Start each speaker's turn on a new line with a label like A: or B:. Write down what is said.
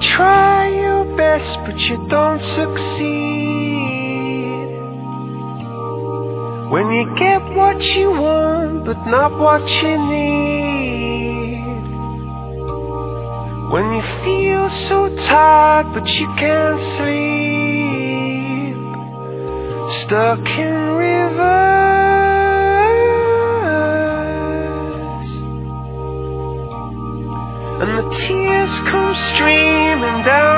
A: try your best, but you don't succeed. When you get what you want, but not what you need. When you feel so tired, but you can't sleep. Stuck in reverse, and the tears come streaming down